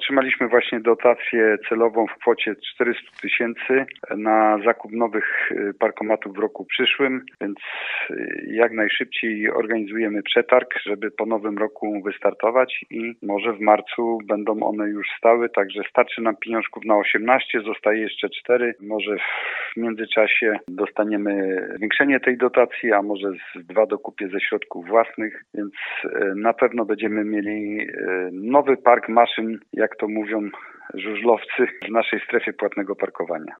Otrzymaliśmy właśnie dotację celową w kwocie 400 000 na zakup nowych parkomatów w roku przyszłym, więc jak najszybciej organizujemy przetarg, żeby po nowym roku wystartować i może w marcu będą one już stały, także starczy nam pieniążków na 18, zostaje jeszcze 4. Może w międzyczasie dostaniemy zwiększenie tej dotacji, a może z 2 dokupię ze środków własnych, więc na pewno będziemy mieli nowy park maszyn, jak to mówią żużlowcy, w naszej strefie płatnego parkowania.